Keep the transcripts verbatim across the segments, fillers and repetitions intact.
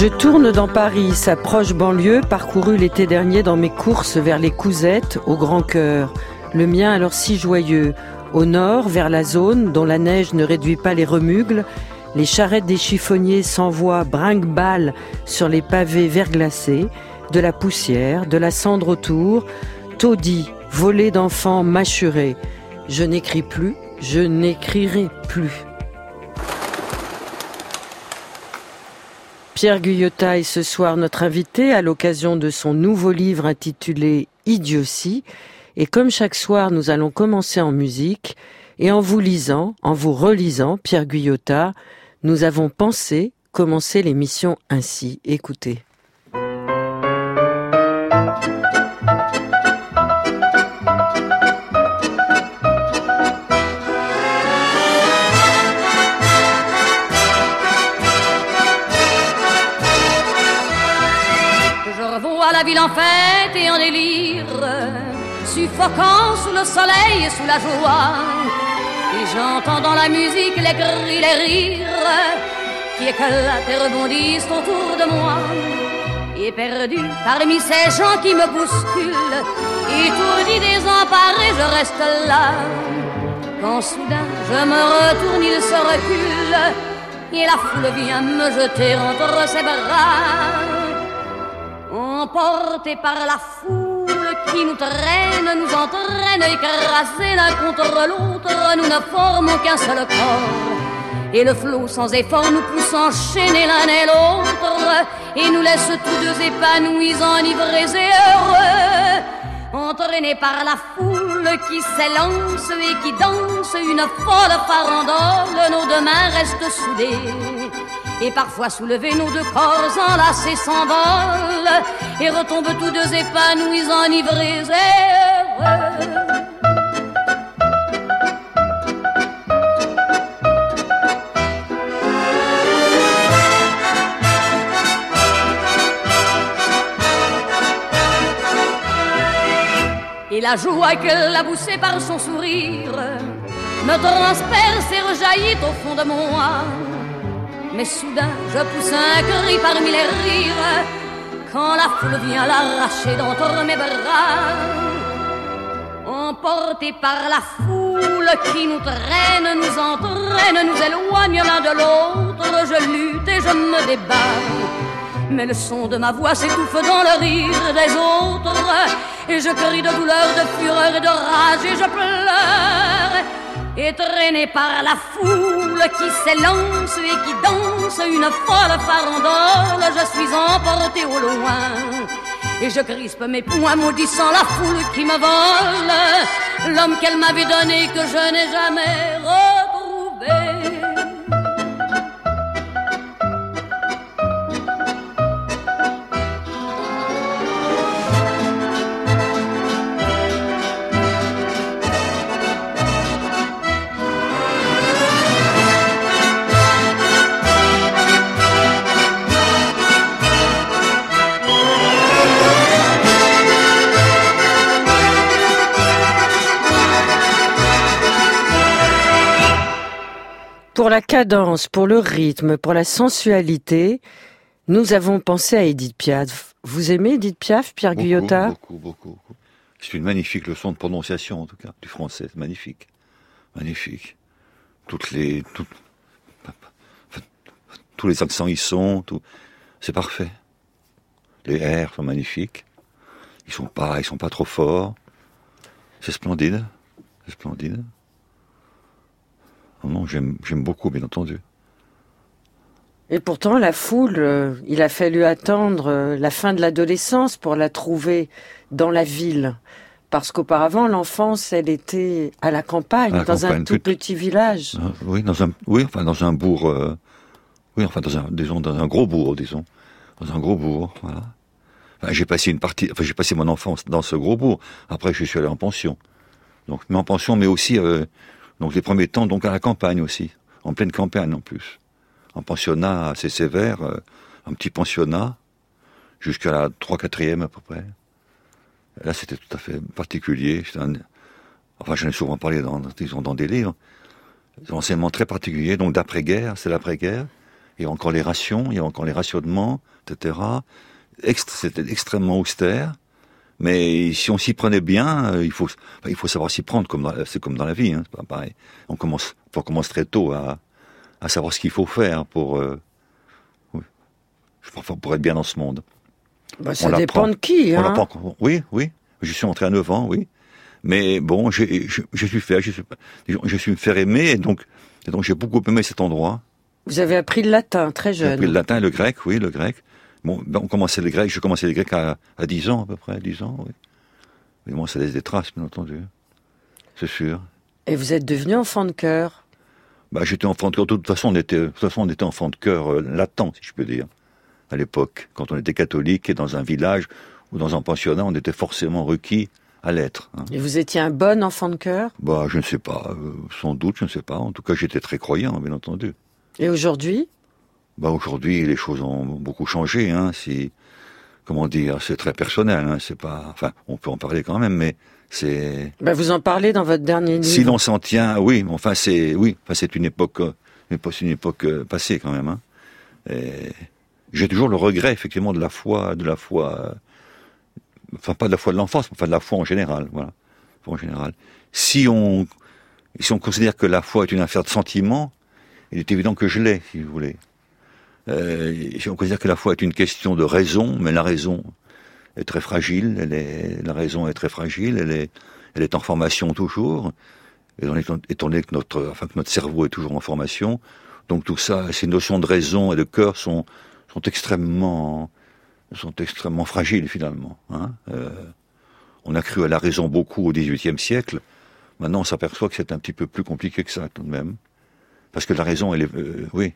Je tourne dans Paris, sa proche banlieue, parcourue l'été dernier dans mes courses vers les Cousettes, au Grand Cœur. Le mien alors si joyeux. Au nord, vers la zone dont la neige ne réduit pas les remugles, les charrettes des chiffonniers s'envoient brinque-balles sur les pavés verglacés, de la poussière, de la cendre autour, taudis, volés d'enfants mâchurés. Je n'écris plus, je n'écrirai plus. Pierre Guyotat est ce soir notre invité à l'occasion de son nouveau livre intitulé « Idiotie ». Et comme chaque soir, nous allons commencer en musique. Et en vous lisant, en vous relisant, Pierre Guyotat, nous avons pensé commencer l'émission ainsi. Écoutez. La ville en fête et en délire, suffocant sous le soleil et sous la joie. Et j'entends dans la musique les cris, les rires qui éclatent et rebondissent autour de moi. Et perdu parmi ces gens qui me bousculent, étourdi, désemparé, je reste là. Quand soudain je me retourne, il se recule et la foule vient me jeter entre ses bras. Emportés par la foule qui nous traîne, nous entraîne, écrasés l'un contre l'autre, nous ne formons qu'un seul corps. Et le flot sans effort nous pousse enchaîner l'un et l'autre, et nous laisse tous deux épanouis, enivrés et heureux. Entraînés par la foule qui s'élance et qui danse une folle farandole, nos deux mains restent soudées. Et parfois soulevés, nos deux corps enlacés s'envolent et retombent tous deux épanouis, enivrés et heureux. Et la joie qu'elle a poussée par son sourire me transperce et rejaillit au fond de moi. Mais soudain, je pousse un cri parmi les rires quand la foule vient l'arracher d'entre mes bras. Emportés par la foule qui nous traîne, nous entraîne, nous éloigne l'un de l'autre, je lutte et je me débat. Mais le son de ma voix s'étouffe dans le rire des autres, et je crie de douleur, de fureur et de rage, et je pleure. Et traîné par la foule qui s'élance et qui danse une folle farandole, je suis emporté au loin. Et je crispe mes poings maudissant la foule qui me vole l'homme qu'elle m'avait donné que je n'ai jamais retrouvé. Pour la cadence, pour le rythme, pour la sensualité, nous avons pensé à Édith Piaf. Vous aimez Édith Piaf, Pierre beaucoup, Guyotat ? Beaucoup, beaucoup, beaucoup. C'est une magnifique leçon de prononciation, en tout cas, du français. C'est magnifique. Magnifique. Toutes les... Toutes, tous les accents y sont. Tout, c'est parfait. Les R sont magnifiques. Ils sont pas, ils sont pas trop forts. C'est splendide. C'est splendide. Non, j'aime, j'aime beaucoup, bien entendu. Et pourtant, la foule, euh, il a fallu attendre euh, la fin de l'adolescence pour la trouver dans la ville. Parce qu'auparavant, l'enfance, elle était à la campagne, à la dans campagne, un tout petit, petit village. Euh, oui, dans un, oui, enfin, dans un bourg, euh, oui, enfin, dans un, disons, dans un gros bourg, disons. Dans un gros bourg, voilà. Enfin, j'ai passé une partie, enfin, j'ai passé mon enfance dans ce gros bourg. Après, je suis allé en pension. Donc, mais en pension, mais aussi, euh, donc les premiers temps, donc à la campagne aussi, en pleine campagne en plus, en pensionnat assez sévère, euh, un petit pensionnat, jusqu'à la trois quatrième à peu près. Là, c'était tout à fait particulier. Un... Enfin, j'en ai souvent parlé dans, disons, dans des livres. C'est un enseignement très particulier, donc d'après-guerre, c'est l'après-guerre, il y a encore les rations, il y a encore les rationnements, et cetera. Ext- c'était extrêmement austère. Mais si on s'y prenait bien, euh, il faut, enfin, il faut savoir s'y prendre. Comme dans, c'est comme dans la vie, hein, c'est pas pareil. On commence, on commence très tôt à, à savoir ce qu'il faut faire pour, euh, oui, enfin, pour être bien dans ce monde. Bah, ça dépend de qui, hein. On l'apprend. Oui, oui. Je suis entré à neuf ans, oui. Mais bon, j'ai, je, je suis fait, je suis, je suis me faire aimer, et donc, et donc j'ai beaucoup aimé cet endroit. Vous avez appris le latin très jeune. J'ai appris le latin et le grec, oui, le grec. Bon, ben on commençait le grec, je commençais le grec à, à dix ans, à peu près, dix ans, oui. Mais moi, ça laisse des traces, bien entendu. C'est sûr. Et vous êtes devenu enfant de chœur? Bah, j'étais enfant de chœur. De toute façon, on était, de toute façon, on était enfant de chœur euh, latent, si je peux dire, à l'époque. Quand on était catholique et dans un village ou dans un pensionnat, on était forcément requis à l'être. Hein. Et vous étiez un bon enfant de chœur? Bah, je ne sais pas. Euh, sans doute, je ne sais pas. En tout cas, j'étais très croyant, bien entendu. Et aujourd'hui? Bah, aujourd'hui, les choses ont beaucoup changé, hein. Si, comment dire, c'est très personnel, hein. C'est pas, enfin, on peut en parler quand même, mais c'est. Bah, vous en parlez dans votre dernier livre. Si l'on s'en tient, oui, enfin, c'est, oui, enfin, c'est une époque, une époque, une époque passée quand même, hein. Et j'ai toujours le regret, effectivement, de la foi, de la foi, enfin, pas de la foi de l'enfance, mais enfin, de la foi en général, voilà. En général. Si on, si on considère que la foi est une affaire de sentiment, il est évident que je l'ai, si vous voulez. Euh, si on considère que la foi est une question de raison, mais la raison est très fragile, elle est, la raison est très fragile, elle est, elle est en formation toujours, et étant donné que notre, enfin, que notre cerveau est toujours en formation, donc tout ça, ces notions de raison et de cœur sont, sont extrêmement, sont extrêmement fragiles finalement, hein. Euh, on a cru à la raison beaucoup au dix-huitième siècle, maintenant on s'aperçoit que c'est un petit peu plus compliqué que ça tout de même, parce que la raison, elle est, euh, oui.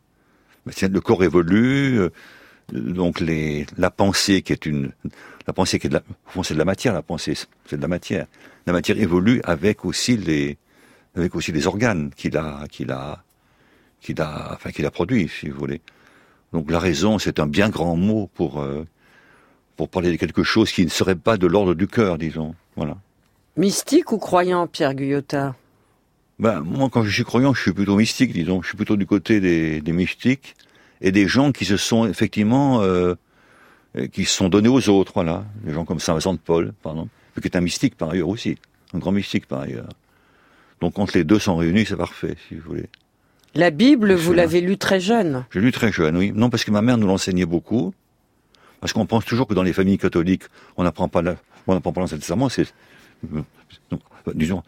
Le corps évolue, euh, donc les, la pensée qui est une, la pensée qui est de la, au fond c'est de la matière, la pensée c'est de la matière. La matière évolue avec aussi les, avec aussi les organes qu'il a, qu'il a, qu'il a, enfin qu'il a produit, si vous voulez. Donc la raison, c'est un bien grand mot pour, euh, pour parler de quelque chose qui ne serait pas de l'ordre du cœur, disons. Voilà. Mystique ou croyant, Pierre Guyota? Ben, moi, quand je suis croyant, je suis plutôt mystique, disons. Je suis plutôt du côté des, des mystiques et des gens qui se sont effectivement, euh, qui se sont donnés aux autres, voilà. Des gens comme Saint Vincent de Paul, pardon, qui est un mystique par ailleurs aussi, un grand mystique par ailleurs. Donc, quand les deux sont réunis, c'est parfait, si vous voulez. La Bible, vous l'avez lue très jeune? J'ai lu très jeune, oui. Non, parce que ma mère nous l'enseignait beaucoup. Parce qu'on pense toujours que dans les familles catholiques, on n'apprend pas la, on n'apprend pas l'Ancien Testament, c'est, donc, disons,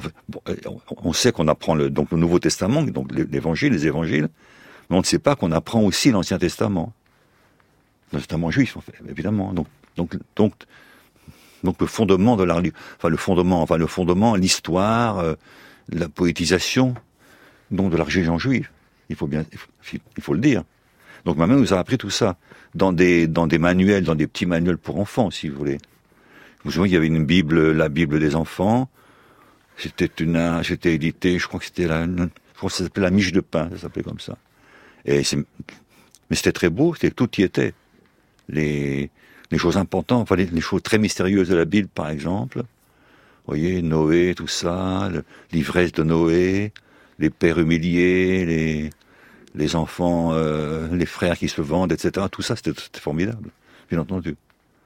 on sait qu'on apprend le, donc le Nouveau Testament, donc l'Évangile, les Évangiles, mais on ne sait pas qu'on apprend aussi l'Ancien Testament, le Testament juif, en fait, évidemment. Donc, donc, donc, donc le fondement de la, enfin le fondement, enfin le fondement, l'histoire, euh, la poétisation, donc de la religion juive. Il faut bien, il faut, il faut le dire. Donc ma mère nous a appris tout ça dans des, dans des manuels, dans des petits manuels pour enfants, si vous voulez. Vous savez, il y avait une Bible, la Bible des enfants. C'était une, c'était édité, je crois que c'était la, je crois que ça s'appelait la Miche de pain, ça s'appelait comme ça. Et c'est, mais c'était très beau, c'était tout y était. Les, les choses importantes, enfin les, les choses très mystérieuses de la Bible, par exemple. Vous voyez, Noé, tout ça, le, l'ivresse de Noé, les pères humiliés, les, les enfants, euh, les frères qui se vendent, et cetera. Tout ça, c'était, c'était formidable, bien entendu.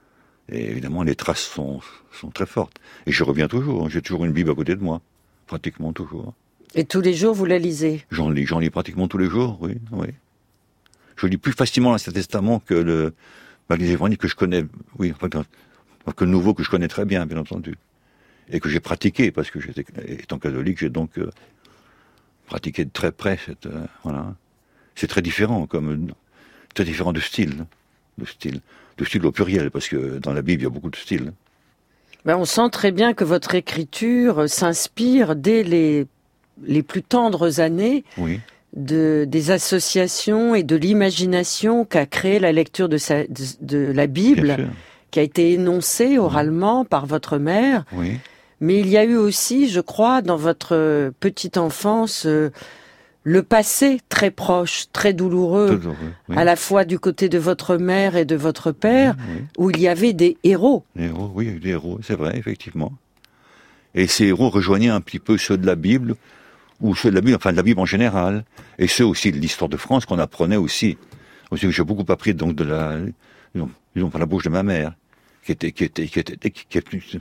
Et évidemment, les traces sont, sont très fortes. Et je reviens toujours. J'ai toujours une Bible à côté de moi. Pratiquement toujours. Et tous les jours, vous la lisez? J'en lis, j'en lis pratiquement tous les jours, oui, oui. Je lis plus facilement l'Ancien Testament que le, bah, les évangiles que je connais, oui, enfin, que le Nouveau que je connais très bien, bien entendu. Et que j'ai pratiqué, parce que j'étais, étant catholique, j'ai donc euh, pratiqué de très près cette, euh, voilà. C'est très différent, comme, très différent de style, de style. De style au pluriel, parce que dans la Bible, il y a beaucoup de styles. Ben, on sent très bien que votre écriture s'inspire dès les, les plus tendres années oui. de, des associations et de l'imagination qu'a créé la lecture de, sa, de, de la Bible, qui a été énoncée oralement oui. par votre mère. Oui. Mais il y a eu aussi, je crois, dans votre petite enfance, euh, le passé très proche, très douloureux, douloureux oui. à la fois du côté de votre mère et de votre père, oui, oui. où il y avait des héros. Des héros, oui, il y a eu des héros, c'est vrai, effectivement. Et ces héros rejoignaient un petit peu ceux de la Bible, ou ceux de la Bible, enfin de la Bible en général, et ceux aussi de l'histoire de France qu'on apprenait aussi. Aussi que j'ai beaucoup appris donc de la, disons, disons par la bouche de ma mère, qui était, qui était, qui était, qui, qui, qui,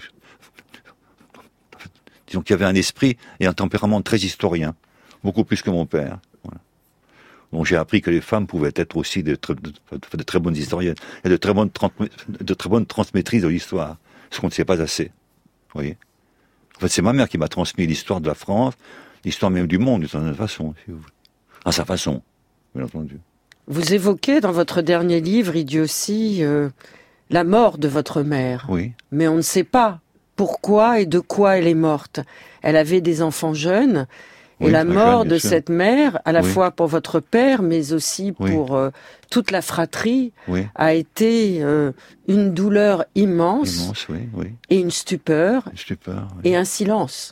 disons qui avait un esprit et un tempérament très historien, beaucoup plus que mon père. Voilà. Donc j'ai appris que les femmes pouvaient être aussi de, de, de, de très bonnes historiennes et de très bonnes, de très bonnes transmettrices de l'histoire, ce qu'on ne sait pas assez. Vous voyez. En fait, c'est ma mère qui m'a transmis l'histoire de la France, l'histoire même du monde, d'une certaine façon, si vous voulez. À sa façon, bien entendu. Vous évoquez dans votre dernier livre, Idiotie, euh, la mort de votre mère. Oui. Mais on ne sait pas pourquoi et de quoi elle est morte. Elle avait des enfants jeunes, et oui, la mort jeune, de sûr. cette mère, à la oui. fois pour votre père, mais aussi oui. pour euh, toute la fratrie, oui. a été euh, une douleur immense, immense oui, oui. et une stupeur, une stupeur oui. et un silence.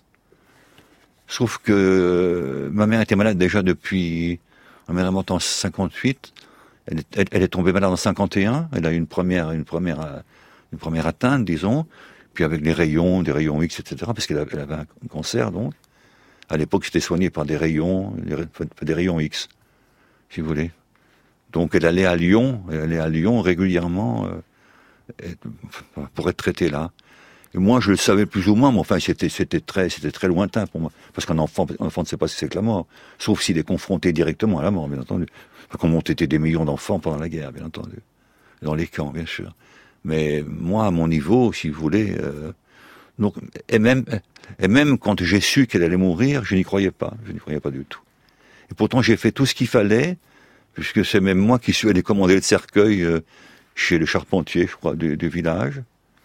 Sauf que euh, ma mère était malade déjà depuis... Ma mère est morte en cinquante-huit. Elle est, elle, elle est tombée malade en cinquante et un. Elle a eu une première, une première, une première atteinte, disons. Puis avec les rayons, des rayons X, et cetera. Parce qu'elle avait, elle avait un cancer, donc. À l'époque, c'était soigné par des rayons, des rayons X, si vous voulez. Donc, elle allait à Lyon, elle allait à Lyon régulièrement euh, pour être traitée là. Et moi, je le savais plus ou moins, mais enfin, c'était, c'était très, c'était très lointain pour moi. Parce qu'un enfant, un enfant ne sait pas ce que c'est que la mort. Sauf s'il est confronté directement à la mort, bien entendu. Enfin, comme ont été des millions d'enfants pendant la guerre, bien entendu. Dans les camps, bien sûr. Mais moi, à mon niveau, si vous voulez, euh, donc, et même, et même quand j'ai su qu'elle allait mourir, je n'y croyais pas. Je n'y croyais pas du tout. Et pourtant, j'ai fait tout ce qu'il fallait, puisque c'est même moi qui suis allé commander le cercueil euh, chez le charpentier, je crois, du, du village.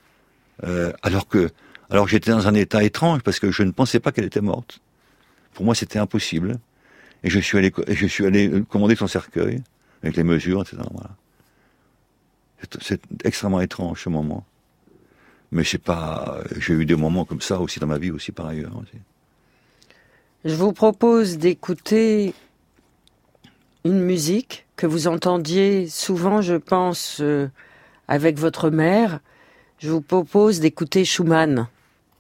Euh, alors que, alors j'étais dans un état étrange parce que je ne pensais pas qu'elle était morte. Pour moi, c'était impossible. Et je suis allé, je suis allé commander son cercueil avec les mesures, et cetera. Voilà. C'est, c'est extrêmement étrange ce moment. Mais c'est pas, j'ai eu des moments comme ça aussi dans ma vie aussi par ailleurs. Aussi. Je vous propose d'écouter une musique que vous entendiez souvent, je pense, euh, avec votre mère. Je vous propose d'écouter Schumann.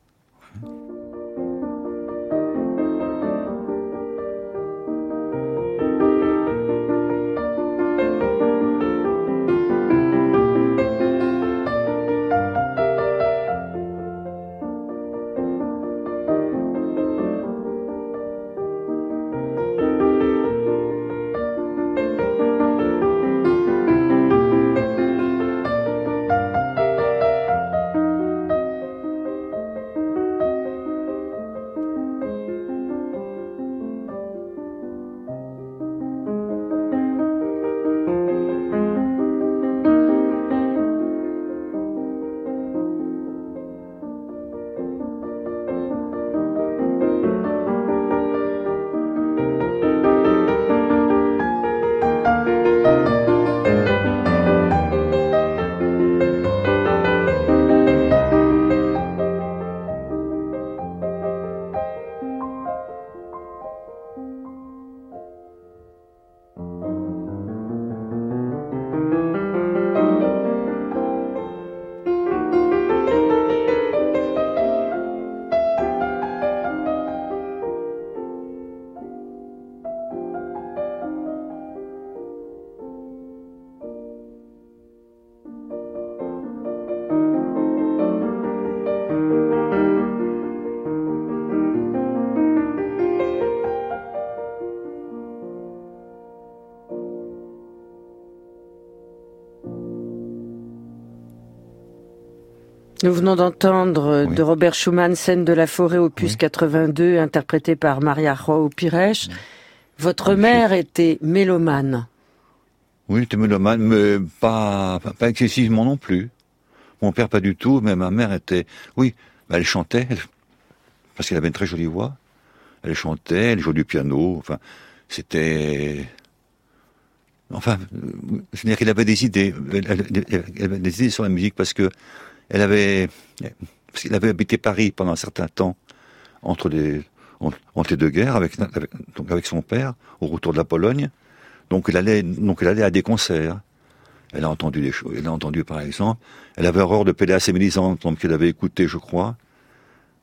Nous venons d'entendre oui. de Robert Schumann, Scène de la forêt, opus oui. quatre-vingt-deux, interprété par Maria João Pires. Oui. Votre oui. mère était mélomane. Oui, était mélomane, mais pas, pas excessivement non plus. Mon père pas du tout, mais ma mère était... Oui, elle chantait, elle, parce qu'elle avait une très jolie voix. Elle chantait, elle jouait du piano, enfin, c'était... Enfin, c'est-à-dire qu'elle avait des idées, elle, elle, elle avait des idées sur la musique, parce que elle avait, parce qu'elle avait habité Paris pendant un certain temps, entre les, entre les deux guerres, avec, avec, donc avec son père, au retour de la Pologne. Donc elle allait, donc elle allait à des concerts. Elle a entendu des choses. Elle a entendu, par exemple, elle avait horreur de Péléas et Mélisande, donc elle avait écouté, je crois,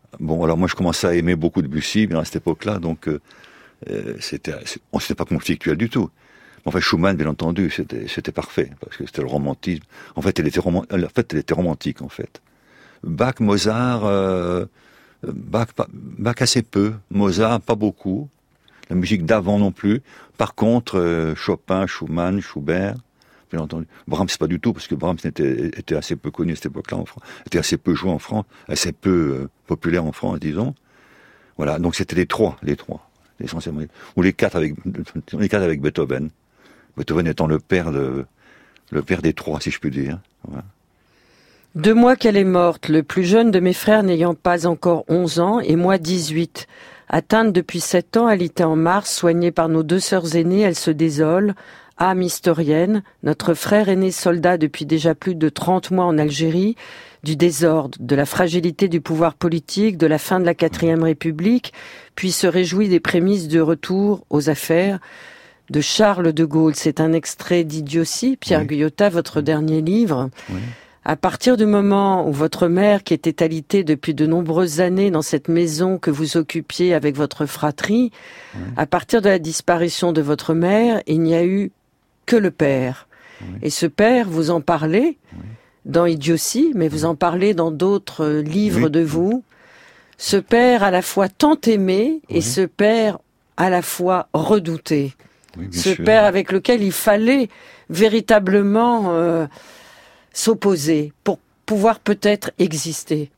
Bon, alors moi je commençais à aimer beaucoup Debussy, bien à cette époque-là, donc euh, c'était, on s'était pas conflictuel du tout. Enfin, Schumann, bien entendu, c'était, c'était parfait, parce que c'était le romantisme. En fait, elle était, roman... en fait, elle était romantique, en fait. Bach, Mozart, euh... Bach, pas... Bach assez peu, Mozart pas beaucoup, la musique d'avant non plus. Par contre, euh, Chopin, Schumann, Schubert, bien entendu. Brahms pas du tout, parce que Brahms était, était assez peu connu à cette époque-là en France, était assez peu joué en France, assez peu euh, populaire en France, disons. Voilà, donc c'était les trois, les trois, essentiellement, ou les quatre avec, les quatre avec Beethoven. Beethoven étant le père de, le père des trois, si je puis dire. Voilà. Deux mois qu'elle est morte, le plus jeune de mes frères n'ayant pas encore onze ans et moi dix-huit. Atteinte depuis sept ans, elle était en mars, soignée par nos deux sœurs aînées, elle se désole. Âme historienne, notre frère aîné soldat depuis déjà plus de trente mois en Algérie, du désordre, de la fragilité du pouvoir politique, de la fin de la quatrième République, puis se réjouit des prémices de retour aux affaires de Charles de Gaulle. C'est un extrait d'Idiotie, Pierre oui. Guyotat, votre dernier livre. Oui. À partir du moment où votre mère, qui était alitée depuis de nombreuses années dans cette maison que vous occupiez avec votre fratrie, oui. à partir de la disparition de votre mère, il n'y a eu que le père. Oui. Et ce père, vous en parlez oui. dans Idiotie, mais vous en parlez dans d'autres livres oui. de vous. Ce père à la fois tant aimé oui. et ce père à la fois redouté. Oui, ce sûr. Père avec lequel il fallait véritablement euh, s'opposer pour pouvoir peut-être exister.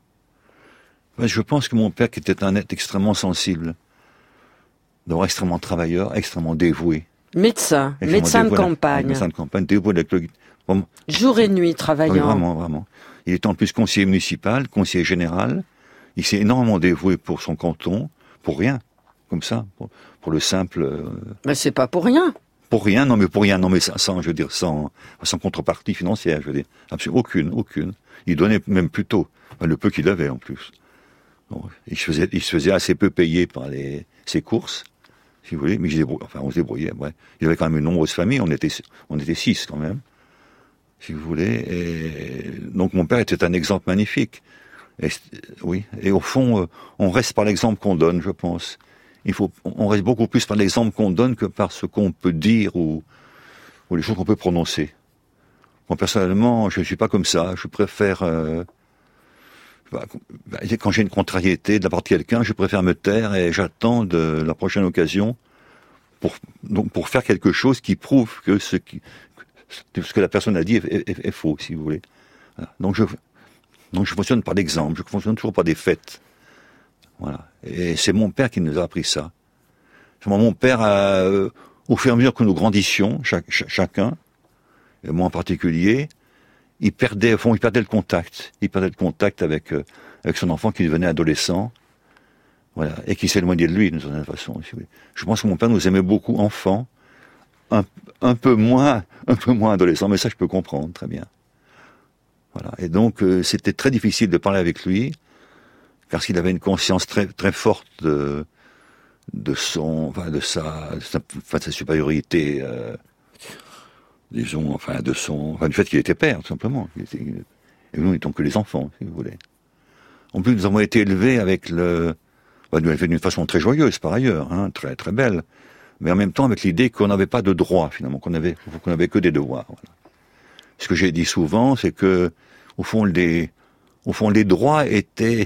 Je pense que mon père, qui était un être extrêmement sensible, d'abord extrêmement travailleur, extrêmement dévoué. Médecin, extrêmement médecin dévoué, de campagne. Médecin de campagne, dévoué avec le... Bon, jour et nuit travaillant. Oui, vraiment, vraiment. Il était en plus conseiller municipal, conseiller général. Il s'est énormément dévoué pour son canton, pour rien, comme ça, pour, pour le simple... Euh... Mais c'est pas pour rien. Pour rien, non mais pour rien, non mais sans, je veux dire, sans, sans contrepartie financière, je veux dire, absolument aucune, aucune. Il donnait même plus tôt, enfin, le peu qu'il avait en plus. Donc, il se faisait, il se faisait assez peu payer par les, ses courses, si vous voulez, mais il se débrouillait, enfin on se débrouillait, ouais. Il avait quand même une nombreuse famille, on était, on était six quand même, si vous voulez, et donc mon père était un exemple magnifique. Et, oui, et au fond, on reste par l'exemple qu'on donne, je pense. Il faut, on reste beaucoup plus par l'exemple qu'on donne que par ce qu'on peut dire ou, ou les choses qu'on peut prononcer. Moi, personnellement, je ne suis pas comme ça. Je préfère, euh, bah, quand j'ai une contrariété de la part de quelqu'un, je préfère me taire et j'attends de la prochaine occasion pour, donc, pour faire quelque chose qui prouve que ce, qui, ce que la personne a dit est, est, est faux, si vous voulez. Voilà. Donc, je, donc, je fonctionne par l'exemple. Je fonctionne toujours par des faits. Voilà. Et c'est mon père qui nous a appris ça. Mon père, a, euh, au fur et à mesure que nous grandissions, chaque, ch- chacun, et moi en particulier, il perdait, au fond, il perdait le contact. Il perdait le contact avec, euh, avec son enfant qui devenait adolescent, voilà, et qui s'éloignait de lui d'une certaine façon. Je pense que mon père nous aimait beaucoup enfants, un, un peu moins, un peu moins adolescents, mais ça je peux comprendre très bien. Voilà. Et donc euh, c'était très difficile de parler avec lui. Parce qu'il avait une conscience très très forte de de son, enfin de sa, de sa, enfin, de sa supériorité, euh, disons, enfin de son, enfin du fait qu'il était père tout simplement. Il était, et nous n'étions que les enfants, si vous voulez. En plus, nous avons été élevés avec le, enfin, nous élevés d'une façon très joyeuse par ailleurs, hein, très très belle, mais en même temps avec l'idée qu'on n'avait pas de droits finalement, qu'on avait qu'on avait que des devoirs. Voilà. Ce que j'ai dit souvent, c'est que au fond les, au fond les droits étaient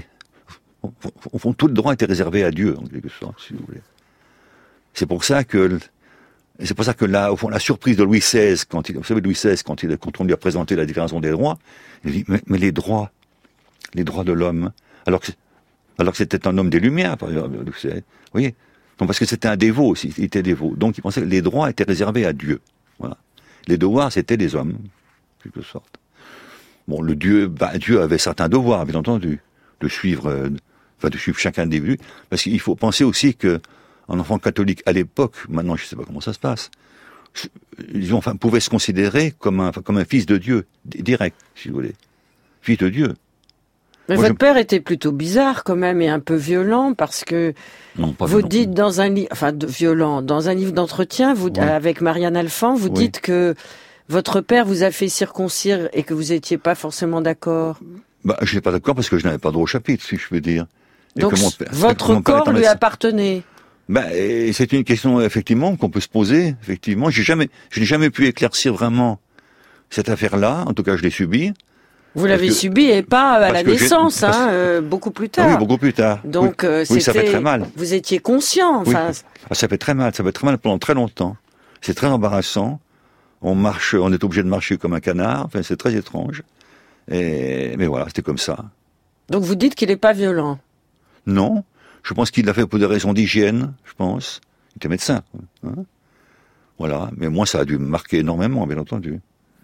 Au fond, tout le droit était réservé à Dieu, en quelque sorte, si vous voulez. C'est pour ça que, c'est pour ça que la, au fond, la surprise de Louis seize, quand il, vous savez, Louis seize, quand il, quand on lui a présenté la déclaration des droits, il dit, mais, mais les droits, les droits de l'homme, alors que, alors que c'était un homme des Lumières, par exemple, Louis seize, vous voyez? Donc, parce que c'était un dévot aussi, il était dévot. Donc, il pensait que les droits étaient réservés à Dieu. Voilà. Les devoirs, c'était les hommes, en quelque sorte. Bon, le Dieu, bah, Dieu avait certains devoirs, bien entendu, de suivre, euh, enfin de suivre chaque individu, parce qu'il faut penser aussi que un enfant catholique à l'époque, maintenant je ne sais pas comment ça se passe, disons, enfin pouvait se considérer comme un comme un fils de Dieu direct, si vous voulez, fils de Dieu. Mais Moi, votre je... père était plutôt bizarre quand même et un peu violent parce que non, pas vous violent. dites dans un livre, enfin de, violent, dans un livre d'entretien, vous ouais. avec Marianne Alphand, vous oui. dites que votre père vous a fait circoncire et que vous étiez pas forcément d'accord. Bah, je n'étais pas d'accord parce que je n'avais pas droit au chapitre, si je peux dire. Et Donc, que mon père- votre que mon père corps est un lui médecin. appartenait. Ben, et c'est une question effectivement qu'on peut se poser. Effectivement, j'ai jamais, je n'ai jamais pu éclaircir vraiment cette affaire-là. En tout cas, je l'ai subie. Vous l'avez que- subi et pas à parce la que j'ai- naissance, parce- hein, euh, beaucoup plus Ah tard. oui, beaucoup plus tard. Donc, oui, euh, oui, ça fait c'était- très mal. Vous étiez conscient, Oui. enfin. Ah, ça fait très mal. Ça fait très mal pendant très longtemps. C'est très embarrassant. On marche, on est obligé de marcher comme un canard. Enfin, c'est très étrange. Et mais voilà, c'était comme ça. Donc vous dites qu'il n'est pas violent. Non, je pense qu'il l'a fait pour des raisons d'hygiène, je pense. Il était médecin. Hein, voilà, mais moi ça a dû me marquer énormément, bien entendu.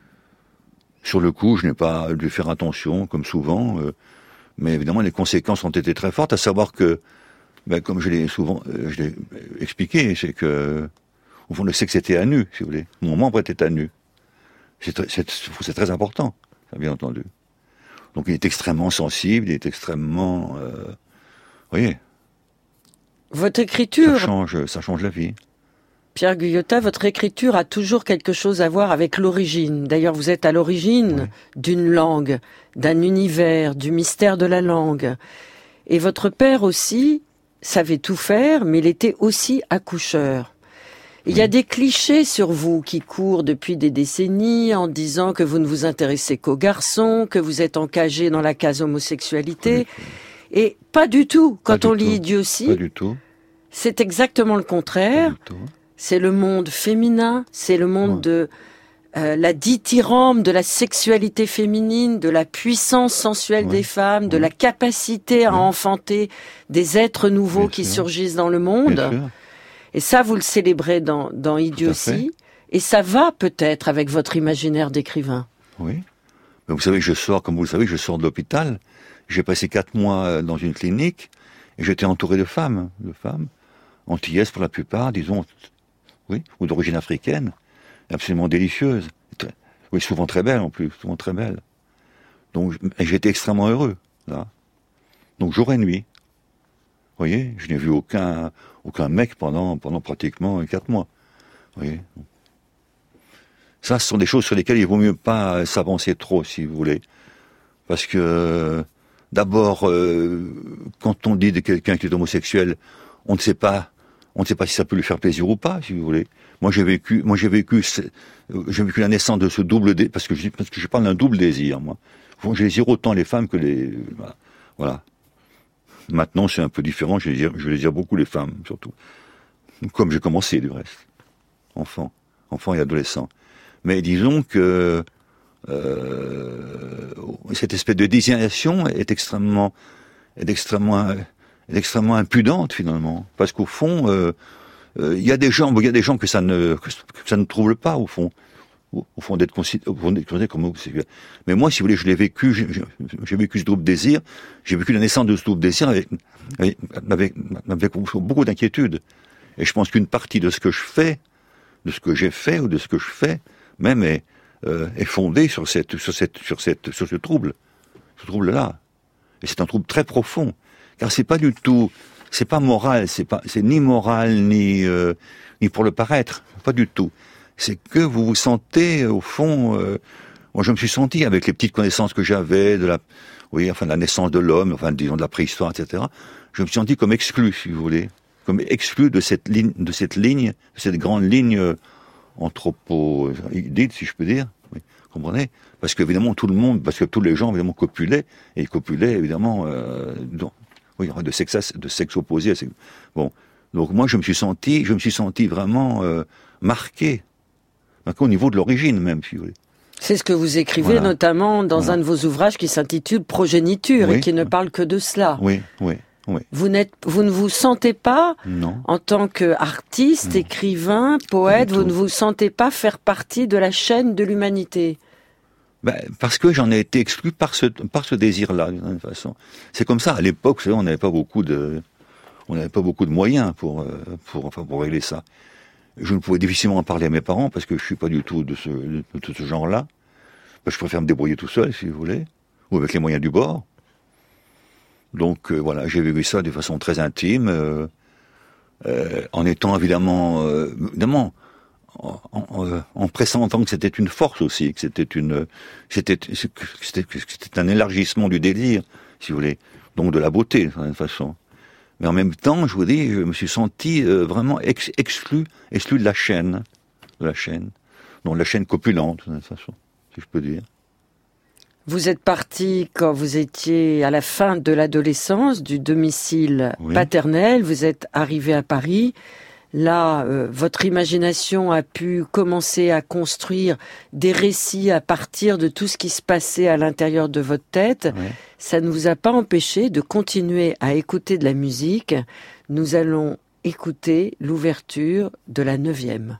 Sur le coup, je n'ai pas dû faire attention, comme souvent, euh, mais évidemment les conséquences ont été très fortes, à savoir que, ben, comme je l'ai souvent euh, je l'ai expliqué, c'est que, au fond, le sexe était à nu, si vous voulez. Mon membre était à nu. C'est très, c'est, c'est très important, ça, bien entendu. Donc il est extrêmement sensible, il est extrêmement... Euh, vous voyez, Votre ça écriture, change, ça change la vie. Pierre Guyotat, votre écriture a toujours quelque chose à voir avec l'origine. D'ailleurs, vous êtes à l'origine Oui. d'une langue, d'un univers, du mystère de la langue. Et votre père aussi savait tout faire, mais il était aussi accoucheur. Il y a des clichés sur vous qui courent depuis des décennies en disant que vous ne vous intéressez qu'aux garçons, que vous êtes encagé dans la case homosexualité. Et pas du tout. Quand Pas on du lit tout. Idiotie, Pas du tout. c'est exactement le Pas contraire. du tout. C'est le monde féminin, c'est le monde Ouais. de euh, la dithyrambe, de la sexualité féminine, de la puissance sensuelle Ouais. des femmes, de Ouais. la capacité à Ouais. enfanter des êtres nouveaux Bien qui sûr. surgissent dans le monde. Bien sûr. Et ça, vous le célébrez dans, dans Idiotie. Et ça va peut-être avec votre imaginaire d'écrivain. Oui. Mais vous savez, je sors, comme vous le savez, je sors de l'hôpital. J'ai passé quatre mois dans une clinique et j'étais entouré de femmes, de femmes, antillaises pour la plupart, disons, oui, ou d'origine africaine, absolument délicieuses. Très- oui, souvent très belles en plus, souvent très belles. Donc, et j'étais extrêmement heureux, là. Donc, jour et nuit. Vous voyez, je n'ai vu aucun, aucun mec pendant, pendant pratiquement quatre mois. Vous voyez. Ça, ce sont des choses sur lesquelles il vaut mieux pas s'avancer trop, si vous voulez. Parce que, d'abord, euh, quand on dit de quelqu'un qui est homosexuel, on ne sait pas, on ne sait pas si ça peut lui faire plaisir ou pas, si vous voulez. Moi, j'ai vécu, moi, j'ai vécu, ce- j'ai vécu la naissance de ce double désir, parce que je, parce que je parle d'un double désir, moi. Je désire autant les femmes que les, voilà. Voilà. Maintenant, c'est un peu différent, je désire, je désire beaucoup les femmes, surtout. Comme j'ai commencé, du reste. Enfant. Enfant et adolescent. Mais disons que, euh, cette espèce de désignation est extrêmement, est extrêmement, est extrêmement impudente finalement, parce qu'au fond, euh, euh, il y a des gens, il y a des gens que ça ne, que ça ne trouble pas au fond, au, au fond d'être considéré comme homosexuel. Mais moi, si vous voulez, je l'ai vécu, j'ai, j'ai vécu ce double désir, j'ai vécu la naissance de ce double désir avec, avec, avec, avec beaucoup d'inquiétude. Et je pense qu'une partie de ce que je fais, de ce que j'ai fait ou de ce que je fais, même est, euh, est fondée sur cette, sur cette, sur cette, sur ce trouble, ce trouble-là. Et c'est un trouble très profond, car c'est pas du tout, c'est pas moral, c'est pas, c'est ni moral ni, euh, ni pour le paraître, pas du tout. C'est que vous vous sentez au fond, euh, moi je me suis senti avec les petites connaissances que j'avais de la, oui, enfin de la naissance de l'homme, enfin disons de la préhistoire, et cetera. Je me suis senti comme exclu, si vous voulez, comme exclu de cette ligne, de cette ligne, de cette grande ligne euh, anthropoïdite, si je peux dire. Oui, comprenez? Parce qu'évidemment tout le monde, parce que tous les gens évidemment copulaient et ils copulaient évidemment, euh, donc, oui, de sexe, de sexe opposé. Bon, donc moi je me suis senti, je me suis senti vraiment euh, marqué, marqué au niveau de l'origine même, si vous voulez. C'est ce que vous écrivez Voilà. notamment dans Voilà. un de vos ouvrages qui s'intitule Progéniture Oui. et qui ne parle que de cela. Oui, oui, oui. Vous n'êtes, vous ne vous sentez pas, Non. en tant qu'artiste, Non. écrivain, poète, du vous tout. ne vous sentez pas faire partie de la chaîne de l'humanité. Ben, parce que j'en ai été exclu par ce, par ce désir-là, d'une certaine façon. C'est comme ça. À l'époque, vous savez, on n'avait pas beaucoup de, on n'avait pas beaucoup de moyens pour, euh, pour, enfin, pour régler ça. Je ne pouvais difficilement en parler à mes parents parce que je suis pas du tout de ce, de, de ce genre-là. Ben, je préfère me débrouiller tout seul, si vous voulez, ou avec les moyens du bord. Donc, euh, voilà, j'ai vécu ça de façon très intime, euh, euh, en étant évidemment, euh, évidemment, en, en, en pressentant que c'était une force aussi, que c'était une, c'était, que c'était, que c'était un élargissement du désir, si vous voulez, donc de la beauté, de toute façon. Mais en même temps, je vous dis, je me suis senti euh, vraiment ex, exclu, exclu de la chaîne, de la chaîne, donc la chaîne copulente, de toute façon, si je peux dire. Vous êtes parti quand vous étiez à la fin de l'adolescence du domicile oui. paternel, vous êtes arrivé à Paris. Là, euh, votre imagination a pu commencer à construire des récits à partir de tout ce qui se passait à l'intérieur de votre tête. Oui. Ça ne vous a pas empêché de continuer à écouter de la musique. Nous allons écouter l'ouverture de la neuvième.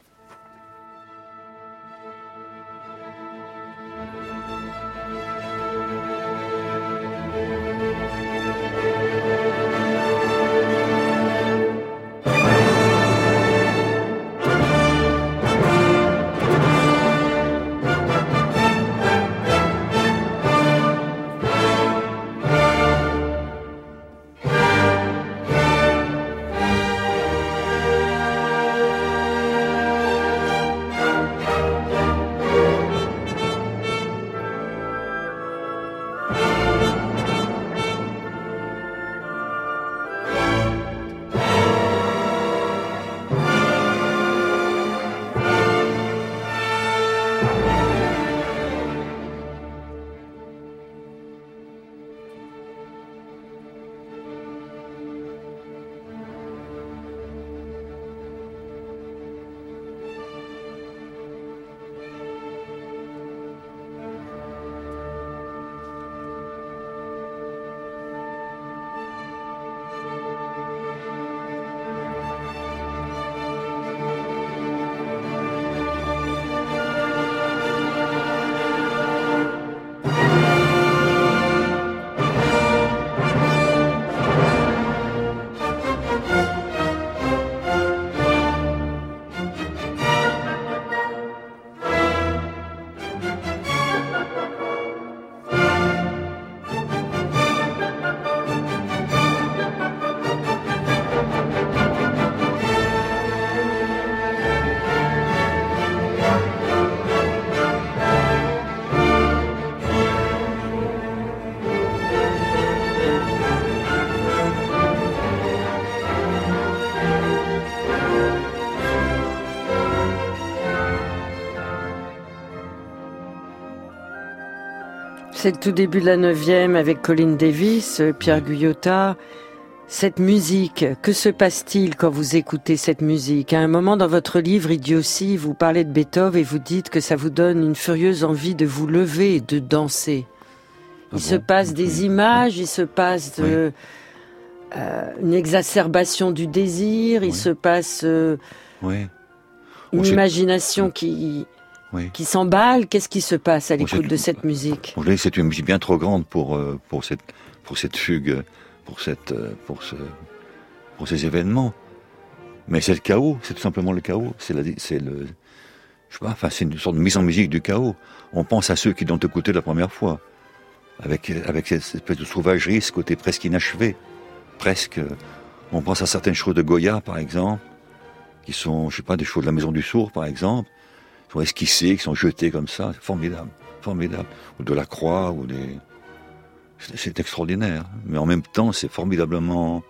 C'est le tout début de la neuvième avec Colin Davis, Pierre Guyotat. Cette musique, que se passe-t-il quand vous écoutez cette musique? À un moment dans votre livre Idiotie, vous parlez de Beethoven et vous dites que ça vous donne une furieuse envie de vous lever et de danser. Il ah se bon passe des images, il se passe de, oui. euh, une exacerbation du désir, oui. il se passe euh, oui. une oh, imagination qui... Oui. qui s'emballe. Qu'est-ce qui se passe à l'écoute bon, de cette musique? Bon, c'est une musique bien trop grande pour euh, pour cette pour cette fugue, pour cette pour ce pour ces événements. Mais c'est le chaos, c'est tout simplement le chaos. C'est la, c'est le, je sais pas, enfin c'est une sorte de mise en musique du chaos. On pense à ceux qui l'ont écouté la première fois, avec avec cette espèce de sauvagerie, ce côté presque inachevé, presque. On pense à certaines choses de Goya, par exemple, qui sont, je sais pas, des choses de la Maison du Sourd, par exemple. Qui sont esquissés, qui sont jetés comme ça, c'est formidable, formidable. Ou de la croix, ou des... C'est, c'est extraordinaire. Mais en même temps, c'est formidablement...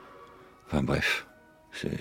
Enfin bref, c'est...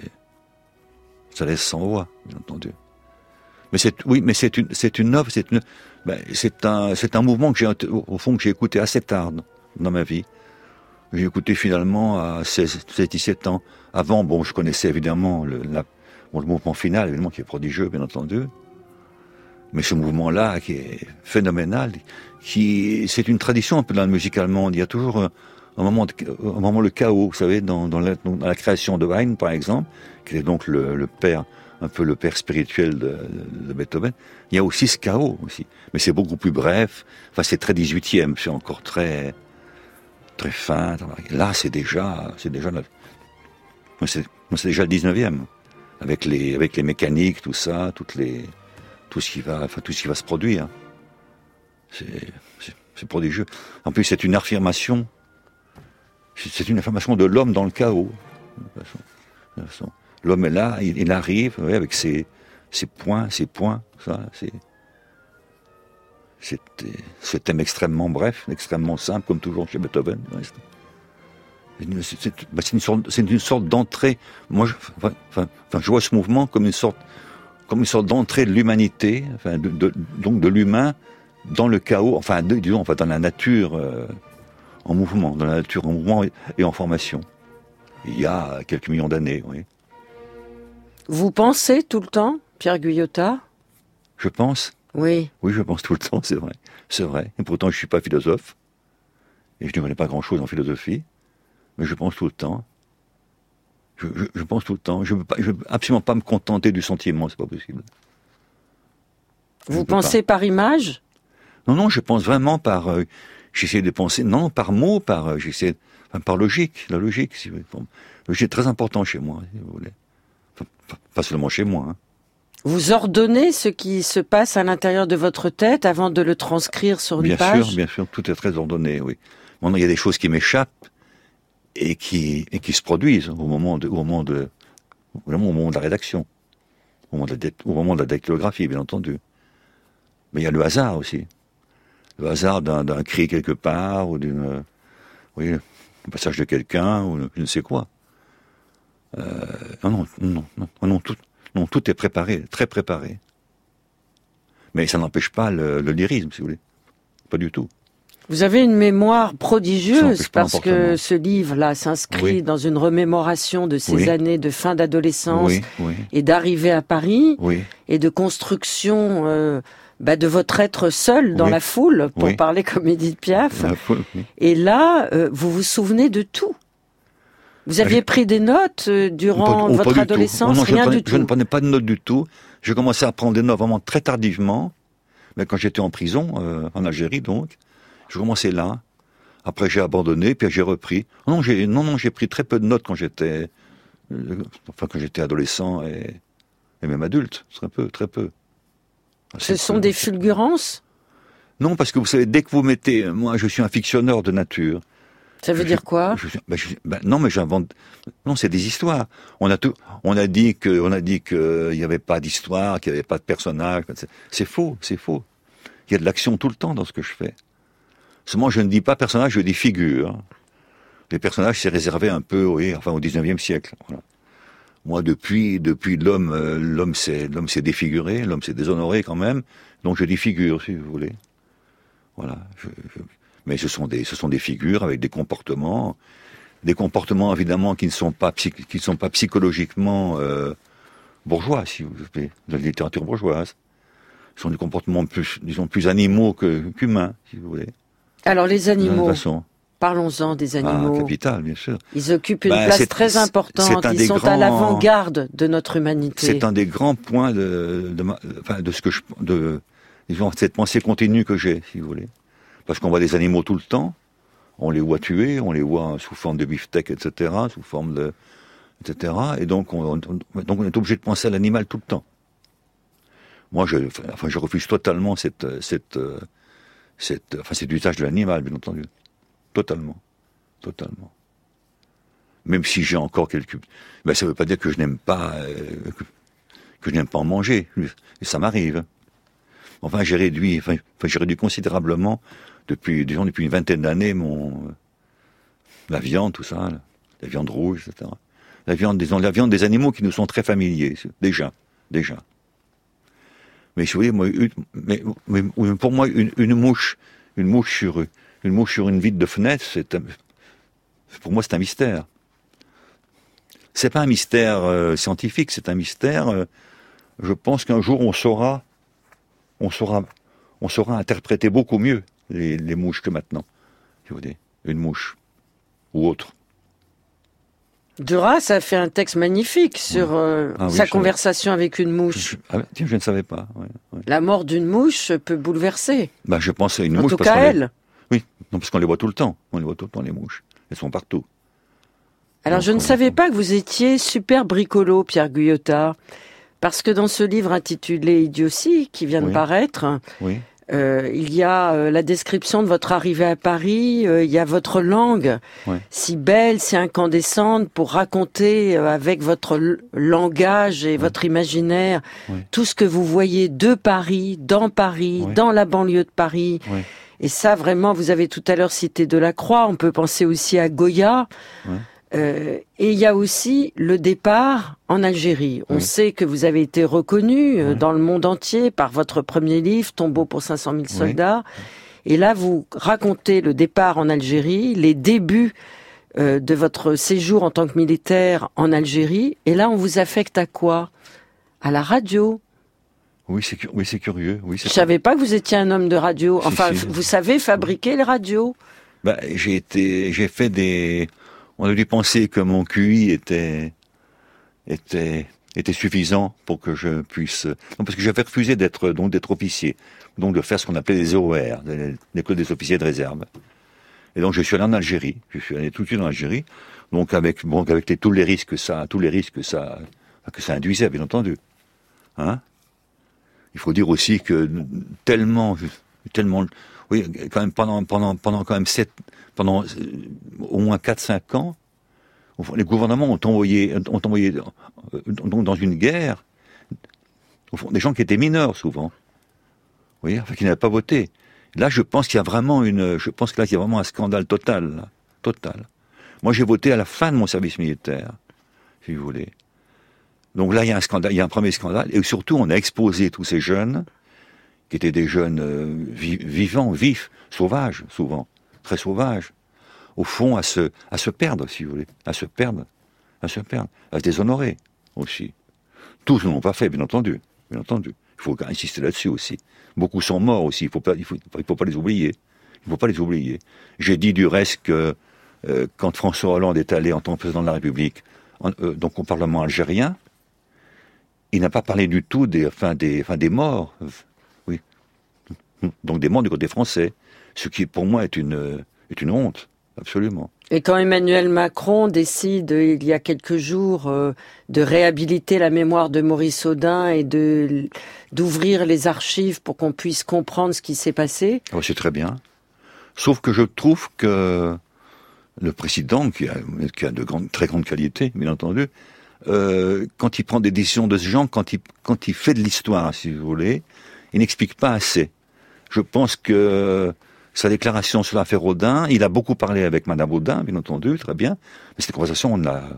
Ça laisse sans voix, bien entendu. Mais c'est, oui, mais c'est une, c'est une œuvre, c'est une... Ben, c'est un, c'est un mouvement que j'ai, au fond, que j'ai écouté assez tard dans ma vie. J'ai écouté finalement à seize, dix-sept ans. Avant, bon, je connaissais évidemment le, la, bon, le mouvement final, évidemment, qui est prodigieux, bien entendu. Mais ce mouvement-là, qui est phénoménal, qui, c'est une tradition un peu dans la musique allemande. Il y a toujours un, un moment, de, un moment le chaos, vous savez, dans, dans, la, dans la création de Haydn, par exemple, qui est donc le, le père, un peu le père spirituel de, de Beethoven. Il y a aussi ce chaos aussi, mais c'est beaucoup plus bref. Enfin, c'est très dix-huitième, c'est encore très, très fin. Là, c'est déjà, c'est déjà, c'est, c'est déjà le dix-neuvième, avec les, avec les mécaniques, tout ça, toutes les tout ce qui va, enfin tout ce qui va se produire. C'est, c'est, c'est prodigieux. En plus, c'est une affirmation. C'est une affirmation de l'homme dans le chaos. De toute façon. De toute façon. L'homme est là, il, il arrive, oui, avec ses, ces points, ces points, ça, c'est... C'était ce thème extrêmement bref, extrêmement simple, comme toujours chez Beethoven. C'est, c'est, bah c'est, une, sorte, c'est une sorte d'entrée. Moi, je, enfin, enfin, je vois ce mouvement comme une sorte, comme une sorte d'entrée de l'humanité, enfin, de, de, donc de l'humain dans le chaos, enfin, de, disons, enfin, dans la nature euh, en mouvement, dans la nature en mouvement et, et en formation. Il y a quelques millions d'années, oui. Vous pensez tout le temps, Pierre Guyotat ? Je pense. Oui. Oui, je pense tout le temps, c'est vrai. C'est vrai. Et pourtant, je suis pas philosophe. Et je ne connais pas grand-chose en philosophie. Mais je pense tout le temps. Je, je, je pense tout le temps. Je ne veux absolument pas me contenter du sentiment, c'est pas possible. Je Vous pensez pas. Par image ? Non, non, je pense vraiment par... Euh, j'essaie de penser... Non, par mots, par... Euh, j'essaie... Enfin, par logique. La logique, si vous voulez. La logique est très important chez moi, si vous voulez. Enfin, pas seulement chez moi, hein. Vous ordonnez ce qui se passe à l'intérieur de votre tête avant de le transcrire sur une bien page ? Bien sûr, bien sûr, tout est très ordonné, oui. Maintenant, il y a des choses qui m'échappent et qui, et qui se produisent au moment de, au moment de, vraiment au moment de la rédaction, au moment de la, au moment de la dactylographie, bien entendu. Mais il y a le hasard aussi. Le hasard d'un, d'un cri quelque part, ou d'une, oui, un passage de quelqu'un, ou je ne sais quoi. Euh, non, non, non, non, non, tout, Non, tout est préparé, très préparé. Mais ça n'empêche pas le, le lyrisme, si vous voulez. Pas du tout. Vous avez une mémoire prodigieuse parce que ce livre-là s'inscrit oui. dans une remémoration de ces oui. années de fin d'adolescence oui, oui. et d'arrivée à Paris oui. et de construction euh, bah, de votre être seul dans oui. la foule, pour oui. parler comme Édith Piaf. La foule, oui. Et là, euh, vous vous souvenez de tout. Vous aviez pris des notes euh, durant oh, votre adolescence, non, non, rien prenais, du tout. Je ne prenais pas de notes du tout. J'ai commencé à prendre des notes vraiment très tardivement. Mais quand j'étais en prison, euh, en Algérie donc, je commençais là. Après j'ai abandonné, puis j'ai repris. Non, j'ai, non, non, j'ai pris très peu de notes quand j'étais, euh, enfin quand j'étais adolescent et, et même adulte, très peu, très peu. Ce sont peu. Des fulgurances ? Non, parce que vous savez, dès que vous mettez, moi, je suis un fictionneur de nature. Ça veut je, dire quoi je, ben, je, ben, non, mais j'invente. Non, c'est des histoires. On a tout. On a dit que, on a dit que il n'y avait pas d'histoire, qu'il n'y avait pas de personnage. C'est, c'est faux, c'est faux. Il y a de l'action tout le temps dans ce que je fais. Seulement, je ne dis pas personnage, je dis figure. Les personnages, c'est réservé un peu, oui, enfin, au dix-neuvième siècle. Voilà. Moi, depuis, depuis l'homme, euh, l'homme s'est, l'homme s'est défiguré, l'homme s'est déshonoré quand même. Donc, je dis figure, si vous voulez. Voilà. Je, je... Mais ce sont des, ce sont des figures avec des comportements, des comportements évidemment qui ne sont pas, psy, qui ne sont pas psychologiquement euh, bourgeois, si vous voulez, de la littérature bourgeoise. Ce sont des comportements plus, disons, plus animaux que, qu'humains, si vous voulez. Alors les animaux, parlons-en des animaux. Ah, capital, bien sûr. Ils occupent une bah, place c'est, très importante, ils sont grands, à l'avant-garde de notre humanité. C'est un des grands points de, de, ma, enfin, de ce que je, de, disons, cette pensée continue que j'ai, si vous voulez. Parce qu'on voit des animaux tout le temps, on les voit tuer, on les voit sous forme de beefsteak, et cetera, sous forme de, et cetera. Et donc on, on, donc on est obligé de penser à l'animal tout le temps. Moi, je, enfin, je refuse totalement cette, cette, cette, enfin, cet usage de l'animal, bien entendu, totalement, totalement. Même si j'ai encore quelques, ben ça ne veut pas dire que je n'aime pas, euh, que, que je n'aime pas en manger. Et ça m'arrive. Enfin, j'ai réduit, enfin, j'ai réduit considérablement. Depuis, disons, depuis une vingtaine d'années, mon, euh, la viande, tout ça, la, la viande rouge, et cetera. La viande, disons, la viande des animaux qui nous sont très familiers, déjà, déjà. Mais si vous voulez, moi, une, mais, mais, pour moi, une, une mouche, une mouche sur, une mouche sur une vitre de fenêtre, c'est un, pour moi, c'est un mystère. C'est pas un mystère euh, scientifique, c'est un mystère. Euh, je pense qu'un jour, on saura, on saura, on saura interpréter beaucoup mieux les, les mouches que maintenant. Si vous voulez, une mouche ou autre. Duras a fait un texte magnifique sur euh, ah, oui, sa je conversation savais. avec une mouche. Je, ah, tiens, je ne savais pas. Ouais, ouais. La mort d'une mouche peut bouleverser. Bah, je pense à une en mouche. En tout parce cas, elle. Les... Oui, non, parce qu'on les voit tout le temps. On les voit tout le temps, les mouches. Elles sont partout. Alors, Donc, je ne on... savais pas que vous étiez super bricolo, Pierre Guyotat. Parce que dans ce livre intitulé Idiotie, qui vient oui. de paraître, oui. Euh, il y a euh, la description de votre arrivée à Paris, euh, il y a votre langue, Ouais. si belle, si incandescente, pour raconter euh, avec votre l- langage et Ouais. votre imaginaire Ouais. tout ce que vous voyez de Paris, dans Paris, Ouais. dans la banlieue de Paris. Ouais. Et ça, vraiment, vous avez tout à l'heure cité Delacroix, on peut penser aussi à Goya. Ouais. Euh, et il y a aussi le départ en Algérie. On Oui. sait que vous avez été reconnu euh, Oui. dans le monde entier par votre premier livre, Tombeau pour cinq cent mille Oui. soldats. Et là, vous racontez le départ en Algérie, les débuts euh, de votre séjour en tant que militaire en Algérie. Et là, on vous affecte à quoi? À la radio. Oui, c'est, cu- oui, c'est curieux. Oui, c'est Je savais pas que vous étiez un homme de radio. Si, Enfin, si. vous savez fabriquer les radios. Bah, j'ai été, j'ai fait des. On a dû penser que mon Q I était était était suffisant pour que je puisse. Non, parce que j'avais refusé d'être donc d'être officier, donc de faire ce qu'on appelait les O R, l'école des officiers de réserve. Et donc je suis allé en Algérie. Je suis allé tout de suite en Algérie. Donc avec bon avec les, tous les risques que ça, tous les risques que ça que ça induisait, bien entendu. Hein? Il faut dire aussi que tellement tellement oui, quand même pendant pendant pendant quand même sept pendant euh, au moins quatre cinq ans, les gouvernements ont envoyé ont envoyé euh, donc dans une guerre au fond, des gens qui étaient mineurs souvent. Vous voyez, enfin qui n'avaient pas voté. Là, je pense qu'il y a vraiment une je pense que là il y a vraiment un scandale total, là, total. Moi, j'ai voté à la fin de mon service militaire, si vous voulez. Donc là, il y a un scandale, il y a un premier scandale, et surtout, on a exposé tous ces jeunes, qui étaient des jeunes euh, vi- vivants, vifs, sauvages, souvent, très sauvages, au fond, à se, à se perdre, si vous voulez, à se perdre, à se perdre, à se déshonorer, aussi. Tous ne l'ont pas fait, bien entendu, bien entendu. Il faut insister là-dessus aussi. Beaucoup sont morts aussi, il faut pas, il faut, il faut pas les oublier. Il faut pas les oublier. J'ai dit du reste que, euh, quand François Hollande est allé en tant que président de la République, en, euh, donc au Parlement algérien, il n'a pas parlé du tout des, enfin des, enfin des morts, oui, donc des morts du côté français, ce qui pour moi est une, est une honte, absolument. Et quand Emmanuel Macron décide, il y a quelques jours, euh, de réhabiliter la mémoire de Maurice Audin et de d'ouvrir les archives pour qu'on puisse comprendre ce qui s'est passé. Oh, c'est très bien. Sauf que je trouve que le président, qui a, qui a de grandes, très grandes qualités, bien entendu, euh, quand il prend des décisions de ce genre, quand il, quand il fait de l'histoire, si vous voulez, il n'explique pas assez. Je pense que sa déclaration sur l'affaire Audin, il a beaucoup parlé avec Madame Audin, bien entendu, très bien, mais cette conversation, on ne la,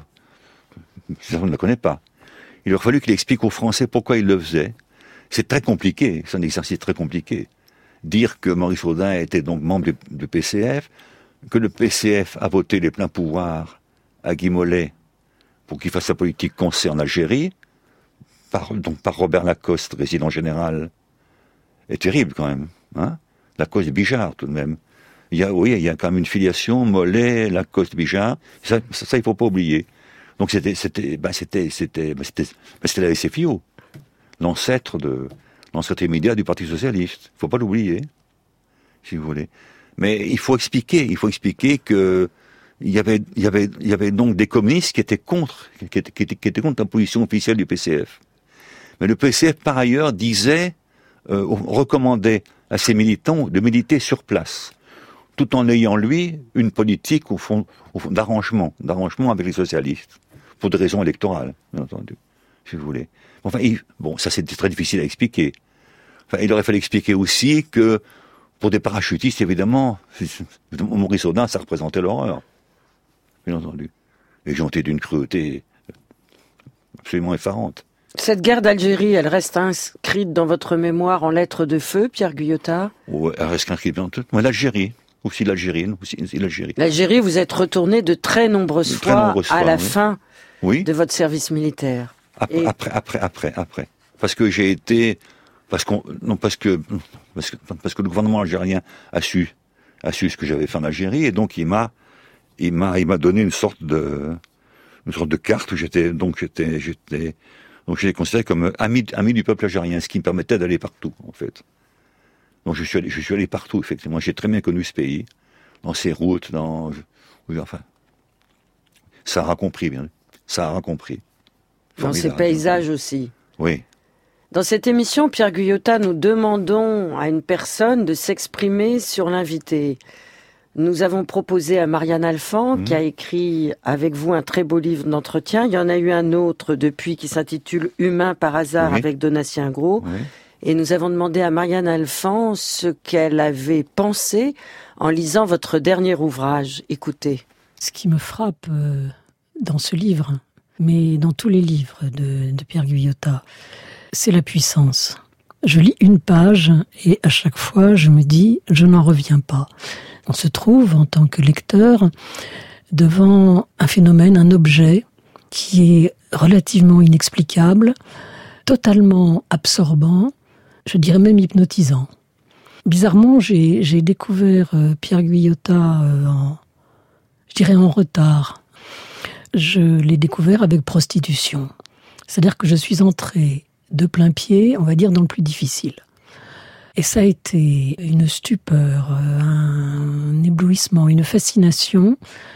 on ne la connaît pas. Il aurait fallu qu'il explique aux Français pourquoi il le faisait. C'est très compliqué, c'est un exercice très compliqué. Dire que Maurice Audin était donc membre du, du P C F, que le P C F a voté les pleins pouvoirs à Guy Mollet pour qu'il fasse sa politique conseil en Algérie, par, donc par Robert Lacoste, résident général, est terrible quand même. Hein, Lacoste Bijard tout de même. Il y a, oui, il y a quand même une filiation Mollet, Lacoste Bijard. Ça, ça, ça il faut pas oublier. Donc c'était, c'était, ben c'était, c'était, ben c'était, ben c'était la S F I O, l'ancêtre de, l'ancêtre immédiat du Parti socialiste. Il faut pas l'oublier, si vous voulez. Mais il faut expliquer, il faut expliquer que il y avait, il y avait, il y avait donc des communistes qui étaient contre, qui étaient, qui étaient, qui étaient contre la position officielle du P C F. Mais le P C F, par ailleurs, disait, euh, recommandait à ses militants de militer sur place, tout en ayant, lui, une politique, au fond, au fond d'arrangement, d'arrangement avec les socialistes, pour des raisons électorales, bien entendu, si vous voulez. Enfin, il, bon, ça c'est très difficile à expliquer. Enfin, il aurait fallu expliquer aussi que, pour des parachutistes, évidemment, Maurice Audin, ça représentait l'horreur, bien entendu. Les gens étaient d'une cruauté absolument effarante. Cette guerre d'Algérie, elle reste inscrite dans votre mémoire en lettres de feu, Pierre Guyota? Ouais, elle reste inscrite dans tout. Moi, l'Algérie, aussi l'Algérienne, aussi l'Algérie. L'Algérie, vous êtes retourné de très nombreuses très fois nombreuses à fois, la oui. fin Oui. de votre service militaire. Après, Et- après, après, après, après. Parce que j'ai été, parce qu'on, non, parce que, parce que, parce que le gouvernement algérien a su, a su ce que j'avais fait en Algérie, et donc il m'a, il m'a, il m'a donné une sorte de, une sorte de carte où j'étais, donc j'étais, j'étais, donc j'étais considéré comme ami, ami du peuple algérien, ce qui me permettait d'aller partout, en fait. Donc je suis allé, je suis allé partout, effectivement. J'ai très bien connu ce pays, dans ses routes, dans, oui, enfin, Sahara compris, bien, Sahara compris. Dans ces Formidable. paysages aussi. Oui. Dans cette émission, Pierre Guyotat, nous demandons à une personne de s'exprimer sur l'invité. Nous avons proposé à Marianne Alphand, mmh. qui a écrit avec vous un très beau livre d'entretien. Il y en a eu un autre depuis qui s'intitule « Humain par hasard » oui. avec Donatien Gros. Oui. Et nous avons demandé à Marianne Alphand ce qu'elle avait pensé en lisant votre dernier ouvrage. Écoutez. Ce qui me frappe euh, dans ce livre, mais dans tous les livres de, de Pierre Guyotat, c'est la puissance. Je lis une page et à chaque fois je me dis « je n'en reviens pas ». On se trouve, en tant que lecteur, devant un phénomène, un objet qui est relativement inexplicable, totalement absorbant, je dirais même hypnotisant. Bizarrement, j'ai, j'ai découvert euh, Pierre Guyotat euh, en, je dirais en retard. Je l'ai découvert avec Prostitution. C'est-à-dire que je suis entrée de plein pied, on va dire, dans le plus difficile. Et ça a été une stupeur, un éblouissement, une fascination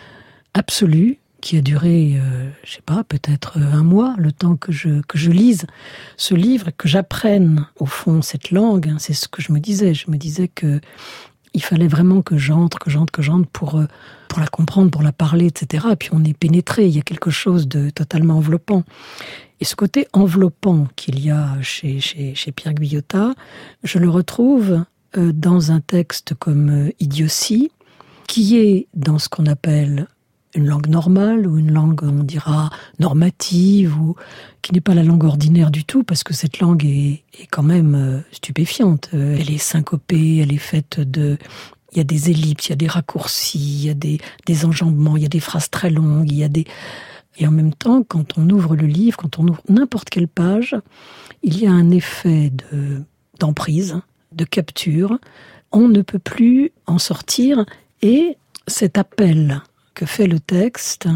absolue qui a duré, euh, je sais pas, peut-être un mois, le temps que je que je lise ce livre, que j'apprenne au fond cette langue. Hein, c'est ce que je me disais. Je me disais que il fallait vraiment que j'entre, que j'entre, que j'entre pour euh, pour la comprendre, pour la parler, et cetera. Et puis on est pénétré. Il y a quelque chose de totalement enveloppant. Et ce côté enveloppant qu'il y a chez, chez, chez Pierre Guyotat, je le retrouve euh, dans un texte comme euh, Idiotie, qui est dans ce qu'on appelle une langue normale, ou une langue, on dira, normative, ou qui n'est pas la langue ordinaire du tout, parce que cette langue est, est quand même euh, stupéfiante. Euh, elle est syncopée, elle est faite de... Il y a des ellipses, il y a des raccourcis, il y a des, des enjambements, il y a des phrases très longues, il y a des... Et en même temps, quand on ouvre le livre, quand on ouvre n'importe quelle page, il y a un effet de, d'emprise, de capture. On ne peut plus en sortir. Et cet appel que fait le texte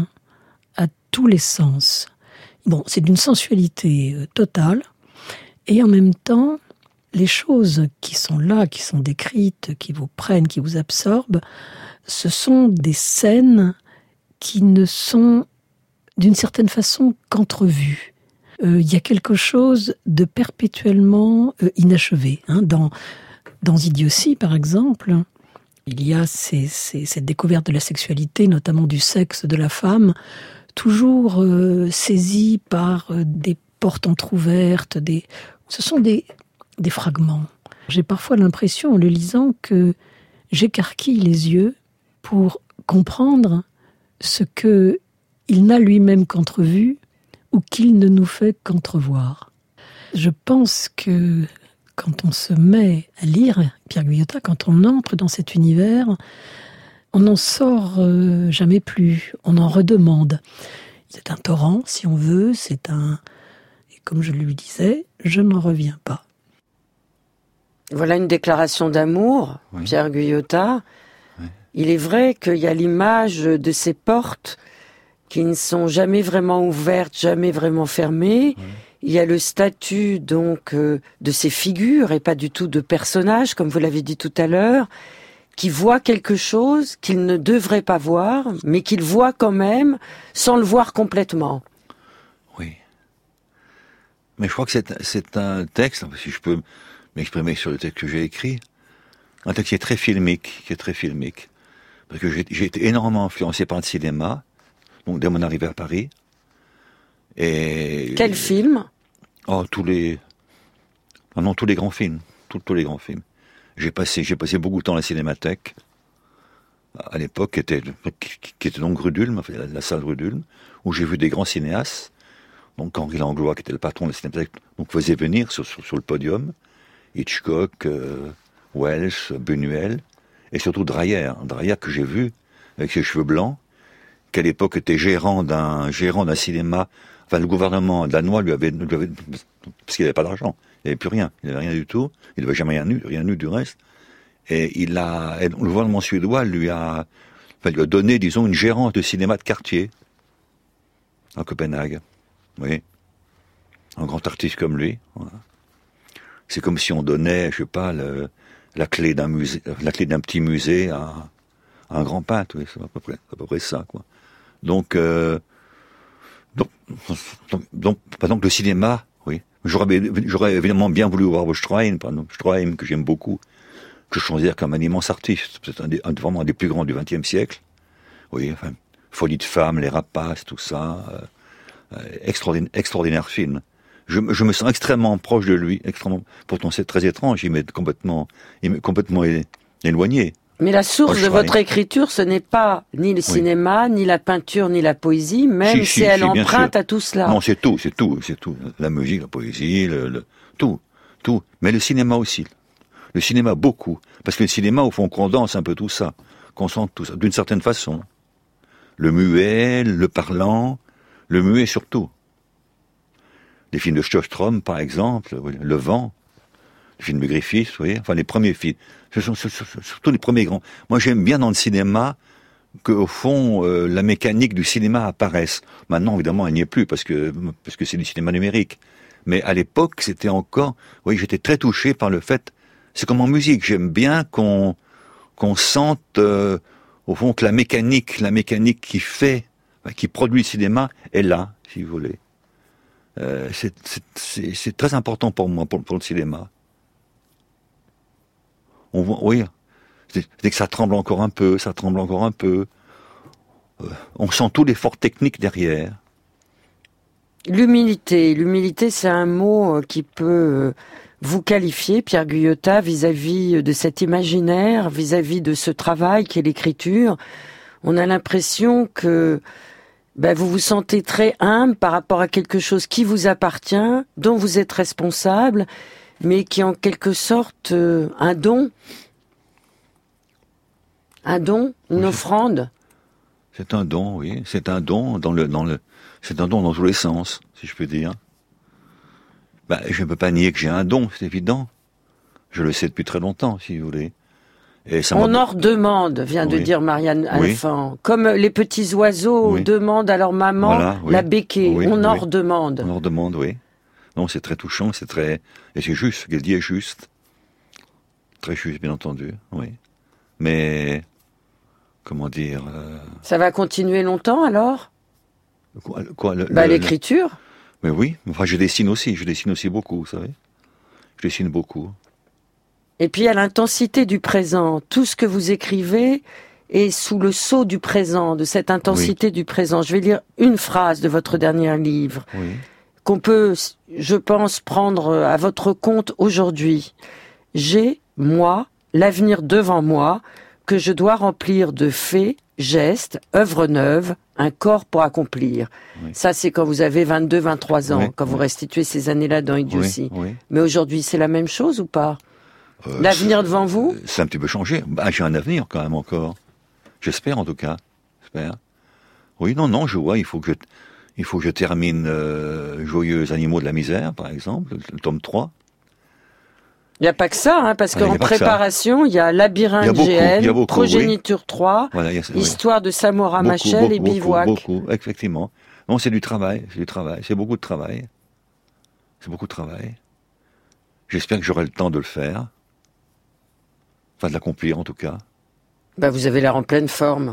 à tous les sens, bon, c'est d'une sensualité totale. Et en même temps, les choses qui sont là, qui sont décrites, qui vous prennent, qui vous absorbent, ce sont des scènes qui ne sont d'une certaine façon qu'entrevue. Euh, il y a quelque chose de perpétuellement euh, inachevé. Hein. Dans, dans Idiotie, par exemple, il y a ces, ces, cette découverte de la sexualité, notamment du sexe de la femme, toujours euh, saisie par euh, des portes entr'ouvertes. Des... Ce sont des, des fragments. J'ai parfois l'impression, en le lisant, que j'écarquille les yeux pour comprendre ce que il n'a lui-même qu'entrevu ou qu'il ne nous fait qu'entrevoir. Je pense que quand on se met à lire Pierre Guyotat, quand on entre dans cet univers, on n'en sort euh, jamais plus, on en redemande. C'est un torrent, si on veut, c'est un... Et comme je lui disais, je n'en reviens pas. Voilà une déclaration d'amour, oui. Pierre Guyotat. Oui. Il est vrai qu'il y a l'image de ces portes qui ne sont jamais vraiment ouvertes, jamais vraiment fermées. Oui. Il y a le statut donc euh, de ces figures et pas du tout de personnages, comme vous l'avez dit tout à l'heure, qui voient quelque chose qu'ils ne devraient pas voir, mais qu'ils voient quand même sans le voir complètement. Oui. Mais je crois que c'est, c'est un texte, si je peux m'exprimer sur le texte que j'ai écrit, un texte qui est très filmique, qui est très filmique, parce que j'ai, j'ai été énormément influencé par le cinéma. Donc, dès mon arrivée à Paris. Et... Quel film ? Oh, tous les... Ah non, tous les grands films. Tous, tous les grands films. J'ai passé, j'ai passé beaucoup de temps à la Cinémathèque, à l'époque, qui était, qui était donc rue d'Ulm, la, la salle rue d'Ulm, où j'ai vu des grands cinéastes. Donc, Henri Langlois, qui était le patron de la Cinémathèque, donc faisait venir sur, sur, sur le podium Hitchcock, euh, Welsh, Buñuel, et surtout Dreyer. Dreyer que j'ai vu, avec ses cheveux blancs, qu'à l'époque était gérant d'un gérant d'un cinéma. Enfin, le gouvernement danois lui avait, lui avait parce qu'il n'avait pas d'argent, il n'avait plus rien, il n'avait rien du tout, il n'avait jamais rien eu, rien eu du reste. Et il a, et le gouvernement suédois lui a, enfin, lui a donné, disons, une gérante de cinéma de quartier à Copenhague. Oui, un grand artiste comme lui. Voilà. C'est comme si on donnait, je sais pas, le, la clé d'un musée, la clé d'un petit musée à, à un grand peintre. Oui, c'est à peu près, à peu près ça, quoi. Donc, euh, donc, donc, donc, donc, le cinéma, oui, J'aurais, j'aurais évidemment bien voulu voir Stroheim, par exemple, Stroheim, que j'aime beaucoup, que je considère comme un immense artiste. C'est un des, un, vraiment un des plus grands du vingtième siècle. Oui, enfin, Folie de femme, Les Rapaces, tout ça. Euh, euh, extraordinaire, extraordinaire film. Je, je me sens extrêmement proche de lui, extrêmement. Pourtant, c'est très étrange. Il m'est complètement, il m'est complètement é, éloigné. Mais la source de votre écriture, ce n'est pas ni le cinéma, oui. ni la peinture, ni la poésie, même si, si, si elle si, emprunte à tout cela. Non, c'est tout, c'est tout, c'est tout. La musique, la poésie, le, le, tout, tout. Mais le cinéma aussi. Le cinéma beaucoup. Parce que le cinéma, au fond, condense un peu tout ça. Concentre tout ça, d'une certaine façon. Le muet, le parlant, le muet surtout. Les films de Sjöström, par exemple, Le Vent, les films de Griffith, vous voyez, enfin les premiers films. Ce sont, ce sont surtout les premiers grands. Moi, j'aime bien dans le cinéma qu'au fond, euh, la mécanique du cinéma apparaisse. Maintenant, évidemment, elle n'y est plus parce que parce que c'est du cinéma numérique. Mais à l'époque, c'était encore... Oui, j'étais très touché par le fait... C'est comme en musique, j'aime bien qu'on qu'on sente, euh, au fond, que la mécanique, la mécanique qui fait, qui produit le cinéma, est là, si vous voulez. Euh, c'est, c'est, c'est, c'est très important pour moi, pour, pour le cinéma. On voit, oui, c'est, c'est que ça tremble encore un peu, ça tremble encore un peu. Euh, on sent tout l'effort technique derrière. L'humilité, l'humilité, c'est un mot qui peut vous qualifier, Pierre Guyotat, vis-à-vis de cet imaginaire, vis-à-vis de ce travail qu'est l'écriture. On a l'impression que ben, vous vous sentez très humble par rapport à quelque chose qui vous appartient, dont vous êtes responsable, mais qui est en quelque sorte euh, un don, un don, une offrande. C'est un don, oui. C'est un don dans le, dans le, c'est un don dans tous les sens, si je peux dire. Ben, je ne peux pas nier que j'ai un don, c'est évident. Je le sais depuis très longtemps, si vous voulez. Et ça on en redemande, vient oui. de dire Marianne Alphand. Oui. Comme les petits oiseaux oui. demandent à leur maman voilà, oui. la béquée. Oui, on en oui. redemande. On en redemande, oui. Non, c'est très touchant, c'est très... Et c'est juste, ce qu'elle dit est juste. Très juste, bien entendu, oui. Mais... Comment dire... Euh... Ça va continuer longtemps, alors ? Quoi, quoi le, bah, le, l'écriture. Le... Mais oui, enfin, je dessine aussi, je dessine aussi beaucoup, vous savez. Je dessine beaucoup. Et puis, à l'intensité du présent, tout ce que vous écrivez est sous le sceau du présent, de cette intensité oui. du présent. Je vais lire une phrase de votre dernier livre, oui. qu'on peut, je pense, prendre à votre compte aujourd'hui. J'ai, moi, l'avenir devant moi, que je dois remplir de faits, gestes, œuvres neuves, un corps pour accomplir. Oui. Ça, c'est quand vous avez vingt-deux, vingt-trois ans, oui, quand oui. vous restituez ces années-là dans Idiotie. Oui, oui. Mais aujourd'hui, c'est la même chose ou pas ? euh, L'avenir devant vous ? C'est un petit peu changé. Bah, j'ai un avenir quand même encore. J'espère en tout cas. J'espère. Oui, non, non, je vois, il faut que je, il faut que je termine euh, Joyeux animaux de la misère, par exemple, le tome trois. Il n'y a pas que ça, hein, parce qu'en préparation, il y a Labyrinthe G N, Progéniture oui. trois, voilà, a, Histoire oui. de Samora beaucoup, Machel beaucoup, et Bivouac. Beaucoup, beaucoup, effectivement. Non, c'est du travail, c'est du travail, c'est beaucoup de travail. C'est beaucoup de travail. J'espère que j'aurai le temps de le faire. Enfin, de l'accomplir, en tout cas. Bah, vous avez l'air en pleine forme.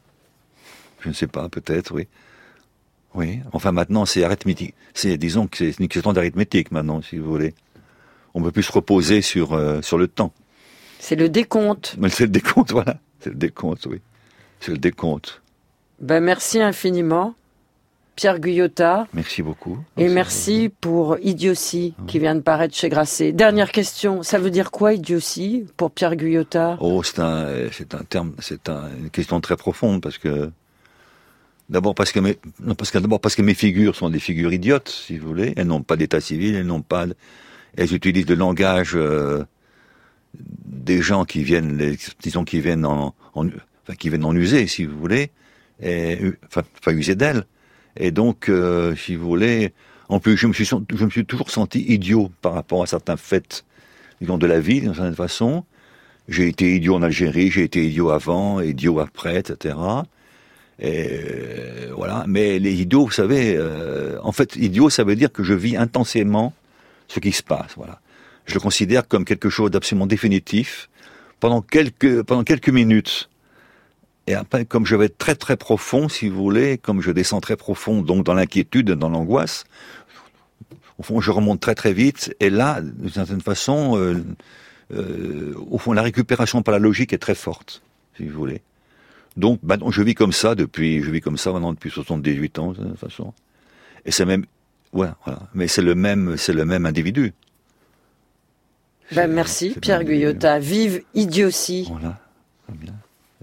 Je ne sais pas, peut-être, oui. Oui. Enfin, maintenant, c'est arithmétique. C'est, disons que c'est une question d'arithmétique, maintenant, si vous voulez. On ne peut plus se reposer sur, euh, sur le temps. C'est le décompte. Mais c'est le décompte, voilà. C'est le décompte, oui. C'est le décompte. Ben, merci infiniment, Pierre Guyotat. Merci beaucoup. Et merci, merci pour Idiotie, oui. qui vient de paraître chez Grasset. Dernière question, ça veut dire quoi, Idiotie, pour Pierre Guyotat ? Oh, c'est un, c'est un terme, c'est un, une question très profonde, parce que... D'abord parce que mes, non, parce que, d'abord parce que mes figures sont des figures idiotes, si vous voulez. Elles n'ont pas d'état civil, elles n'ont pas... De, elles utilisent le langage euh, des gens qui viennent, les, disons, qui viennent en, en, enfin, qui viennent en user, si vous voulez, et, enfin, enfin user d'elles. Et donc, euh, si vous voulez, en plus, je me suis, je me suis toujours senti idiot par rapport à certains faits, disons, de la vie, d'une certaine façon. J'ai été idiot en Algérie, j'ai été idiot avant, idiot après, et cetera. Et euh, voilà. Mais les idiots, vous savez, euh, en fait, idiot, ça veut dire que je vis intensément ce qui se passe, voilà. Je le considère comme quelque chose d'absolument définitif. Pendant quelques, pendant quelques minutes, et après, comme je vais être très très profond, si vous voulez, comme je descends très profond, donc dans l'inquiétude, dans l'angoisse, au fond, je remonte très très vite. Et là, d'une certaine façon, euh, euh, au fond, la récupération par la logique est très forte, si vous voulez. Donc, ben, je vis comme ça depuis, je vis comme ça maintenant depuis soixante-dix-huit ans, de toute façon. Et c'est même, ouais, voilà. Mais c'est le même, c'est le même individu. Ben, merci, Pierre Guyotat. Vive idiotie. Voilà, très bien.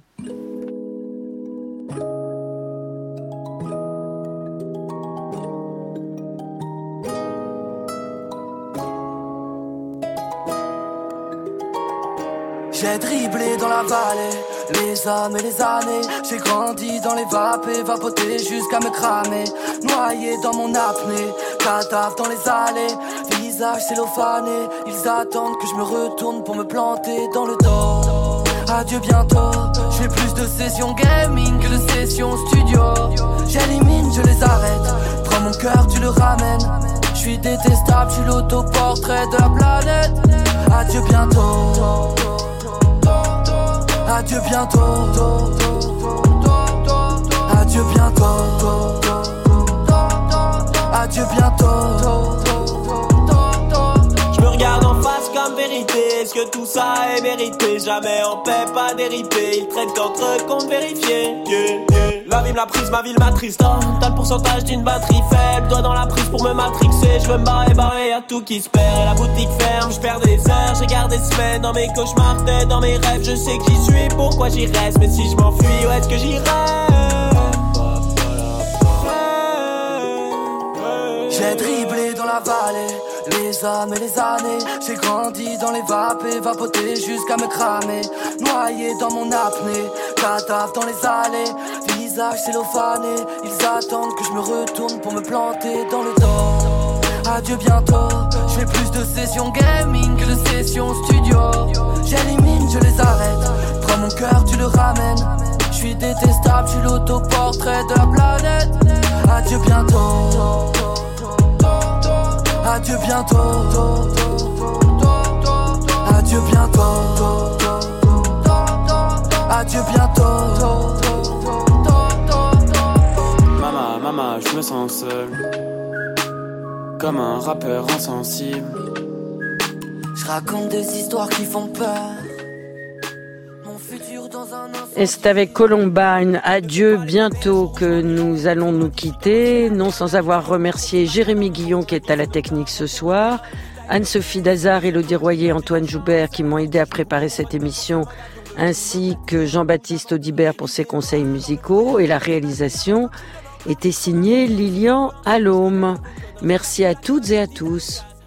J'ai dribblé dans la vallée, les âmes et les années. J'ai grandi dans les vapes et vapoté jusqu'à me cramer. Noyé dans mon apnée, cadavre dans les allées. Visage cellophané, ils attendent que je me retourne pour me planter dans le dos. Adieu bientôt, je fais plus de sessions gaming que de sessions studio. J'élimine, je les arrête, prends mon cœur, tu le ramènes. Je suis détestable, je suis l'autoportrait de la planète. Adieu bientôt. Adieu bientôt. Adieu bientôt. Adieu bientôt. Je me regarde en face comme vérité. Est-ce que tout ça est mérité? Jamais en paix, pas déripé. Ils traitent qu'entre eux compte vérifier. Yeah, yeah. La vie me l'a prise, ma ville m'attriste. T'as le pourcentage d'une batterie faible. Doigt dans la prise pour me matrixer. Je veux me barrer, barrer, y'a tout qui se perd. Et la boutique ferme, je perds des heures. J'ai gardé des semaines dans mes cauchemars, tête dans mes rêves. Je sais que j'y suis, pourquoi j'y reste? Mais si je m'enfuis, où est-ce que j'irai? J'ai dribblé dans la vallée, les âmes et les années. J'ai grandi dans les vapes et vapoté jusqu'à me cramer. Noyé dans mon apnée, cadavre dans les allées. Visage cellophané, ils attendent que je me retourne pour me planter dans le dos. Adieu bientôt, je fais plus de sessions gaming que de sessions studio. J'élimine, je les arrête, prends mon cœur, tu le ramènes. Je suis détestable, je suis l'autoportrait de la planète. Adieu bientôt. Adieu bientôt. Adieu bientôt. Adieu bientôt. Maman, maman, je me sens seul, comme un rappeur insensible. Je raconte des histoires qui font peur. Mon futur dans un instant. Et c'est avec Columbine, adieu bientôt, que nous allons nous quitter, non sans avoir remercié Jérémy Guillon qui est à la technique ce soir, Anne-Sophie Dazard, Élodie Royer, Antoine Joubert qui m'ont aidé à préparer cette émission, ainsi que Jean-Baptiste Audibert pour ses conseils musicaux, et la réalisation était signée Lilian Allôme. Merci à toutes et à tous.